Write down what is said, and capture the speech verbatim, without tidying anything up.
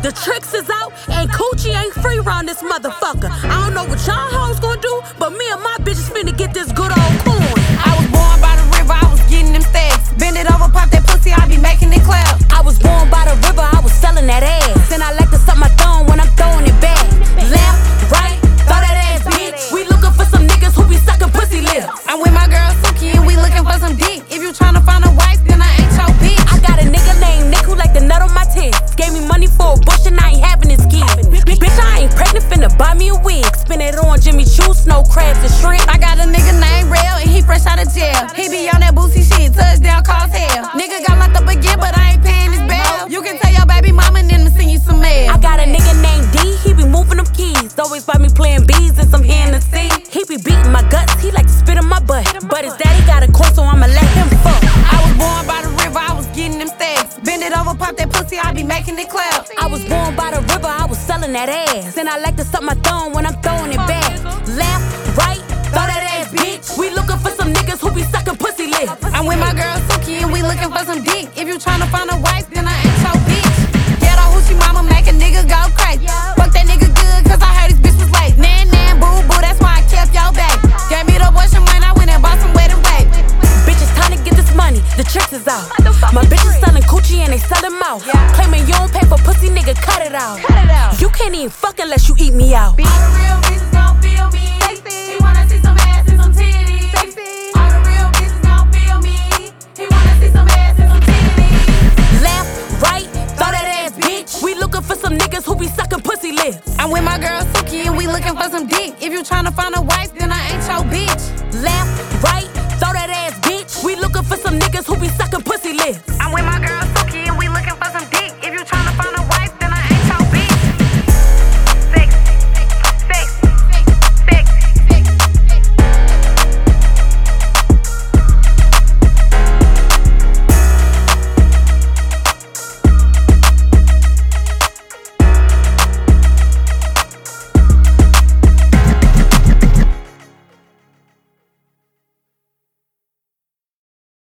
The tricks is out, and coochie ain't free round this motherfucker. I don't know what y'all hoes gonna do, but me and my bitches finna get this good old coin. I was born by the river, I was getting them stacks. Bend it over, pop that pussy, I be making it clap. I was born by the river, I was selling that ass. And I like to suck my thumb when I'm throwing it back. Left, right, throw that ass, bitch. We looking for some niggas who be sucking pussy lips. I'm with my girl Suki and we looking for some dick. If you tryna find a wife, then I ain't your bitch. I got a nigga named Nick who like the nut on my tits. Gave me money for a bush and I ain't having his kids. Bitch, I ain't pregnant, finna buy me a wig. Spin it on Jimmy Choo, snow crabs and shrimp. I got a nigga named Rail and he fresh out of jail. He be on that boosie shit, touchdown, cause hell. Nigga got locked up again, but I ain't paying his bail. You can tell your baby mama and then to send you some mail. I got a nigga named D, he be moving them keys. Always by me playing bees and some Hennessy. He be beating my guts, he like to spit in my butt. But his daddy got a court, so I'ma let him fuck. I was born by the river, I was getting them stacks. Bend it over, pop that pussy, I be making it clap. I was born by the river, I was selling that ass. And I like to suck my thumb when I'm throwing it back. Left, right, throw that ass, bitch. We looking for some niggas who be sucking pussy lips. I'm with my girl Suki and we looking for some dick. If you tryna find a wife, then I ain't your bitch. Ghetto hoochie mama make a nigga go crazy. Fuck that nigga good, cause I heard his bitch was late. Nan, nan, boo, boo, that's why I kept your back. Gave me the boy some money, I went and bought some wedding babe. Bitch, it's time to get this money, the tricks is out. My bitches selling coochie and they sellin' mouth. Claiming you don't pay for pussy, nigga, cut it out. You can't even fuck unless you eat me out. All the real bitches gon' feel me. He wanna see some ass and some titties. All the real bitches gon' feel me. He wanna see some ass and some titties. Left, right, throw that ass, bitch. We looking for some niggas who be sucking pussy lips. I'm with my girl Suki and we looking for some dick. If you tryna find a wife,